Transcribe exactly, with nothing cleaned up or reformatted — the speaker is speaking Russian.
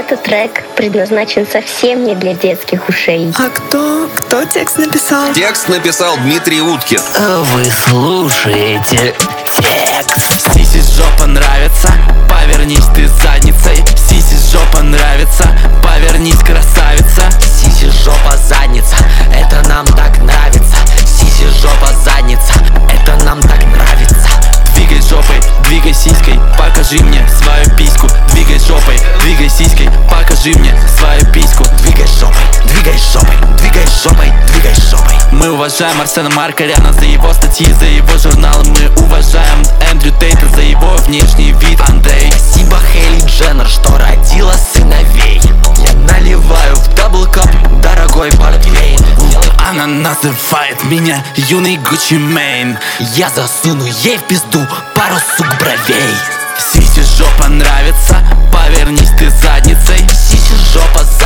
Этот трек предназначен совсем не для детских ушей. А кто? Кто текст написал? Текст написал Дмитрий Уткин. Вы слушаете текст. Сиси жопа нравится, повернись ты задницей. Сиси жопа нравится, повернись, красавица. Сиси жопа задница, это нам так нравится. Сиси жопа задница, это нам так нравится. Двигай жопой, двигай сиськой, покажи мне свою письку. Двигай жопой, двигай сиськой, покажи мне свою письку. Двигай жопой, двигай жопой, двигай жопой, двигай жопой. Мы уважаем Арсена Маркаряна за его статьи, за его журналы. Мы уважаем Эндрю Тейта за его внешний вид. Андрей, спасибо Хейли Дженнер, что родила сыновей. Я наливаю в даблкап дорогой портвейн. Она называет меня юный Гуччи Мэйн. Я засуну ей в пизду пару сук бровей. Сиси жопа нравится, повернись ты задницей. Сиси жопа задница,